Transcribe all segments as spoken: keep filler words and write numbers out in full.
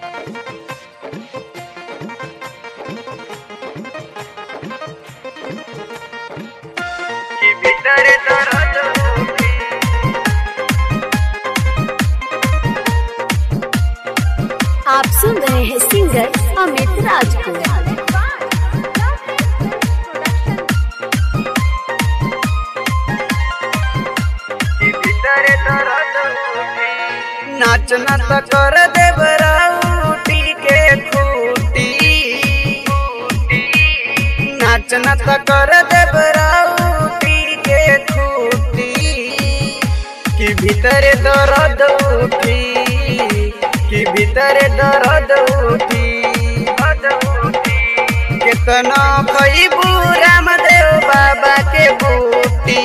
कि भीतर दर्द उठी। आप सुन रहे हैं सिंगर अमित राज को। कि भीतर दर्द उठी। नाचना तो कर देवरा उठी के खूटी। नाचना तो कर देवरा उठी के खूटी। कि भीतर दर्द उठी। कि भीतर दर्द उठी। केतना खइबू रामदेव बाबा के बूटी।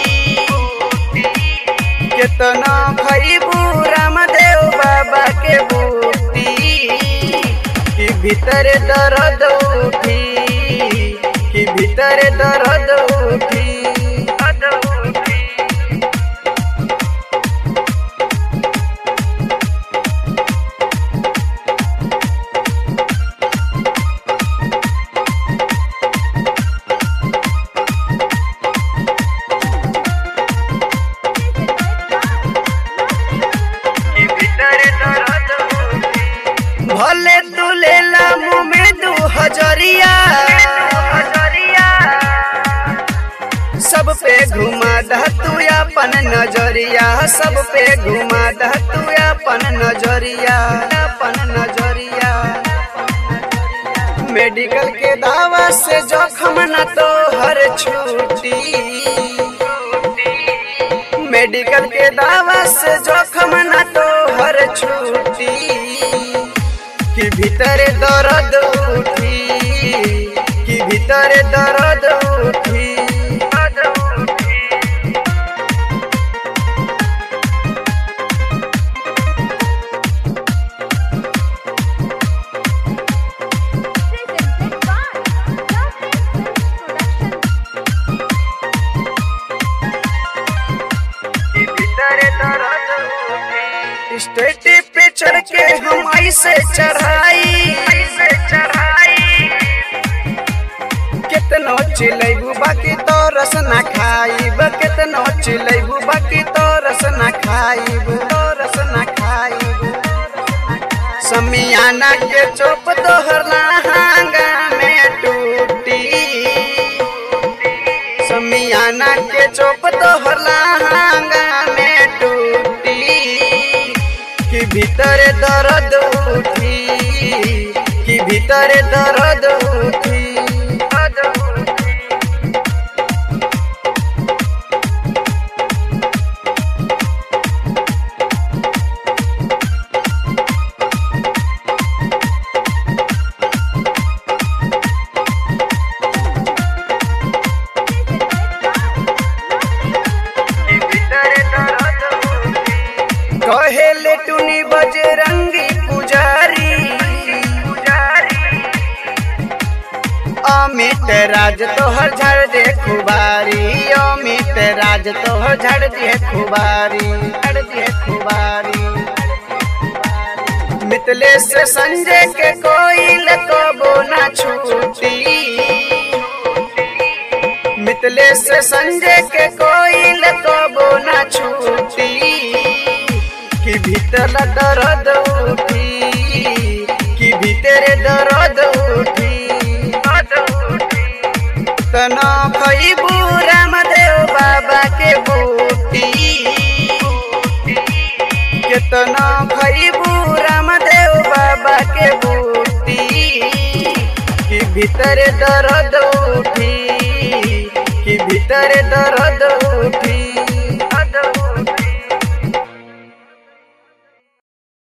केतना खइबू रामदेव बाबा के बूटी। कि भीतर दर्द उठी। कि भीतर दर्द उठी। भले तू लेला मुँह में दू हजरिया। सब पे घुमा दह तू अपन नजरिया। सब पे घुमा दह तू अपन नजरिया। अपन नजरिया मेडिकल के दावा से जोखम न तो हर छूटी। मेडिकल के दावा से जोखम न तो हर छूटी। कि भीतर दर्द उठी। कि भीतर दर्द उठी। कि भीतर दर्द उठी। स्टेज पे चढ़ के हम ऐसे चढ़ाई। कितनो चिलैबू बाकी तो रस न खाइब। कितनो चिलैबू बाकी तो रस न खाइब। तो रस न खाइब। समियाना के चोप तोहर लहंगा में टूटी। समियाना के चोप तोहर लहंगा में टूटी। कि भीतर दर्द उठी। कि भीतर दर्द उठी। कहेले टुनी बजरंगी पुजारी। अमित राज तोहर झड़ दे खुबारी। अमित राज तोहर झड़ दे खुबारी। झड़ दे खुबारी मितलेश संजय के कोई कबो न छूटी। मितलेश संजय के कोई कबो न छूटी। कि भीतर दर्द उठी। कि भीतर दर्द उठी। तना खइबू रामदेव बाबा के बूटी। केतना खइबू रामदेव बाबा के बूटी। कि भीतर दर्द उठी। कि भीतर दर्द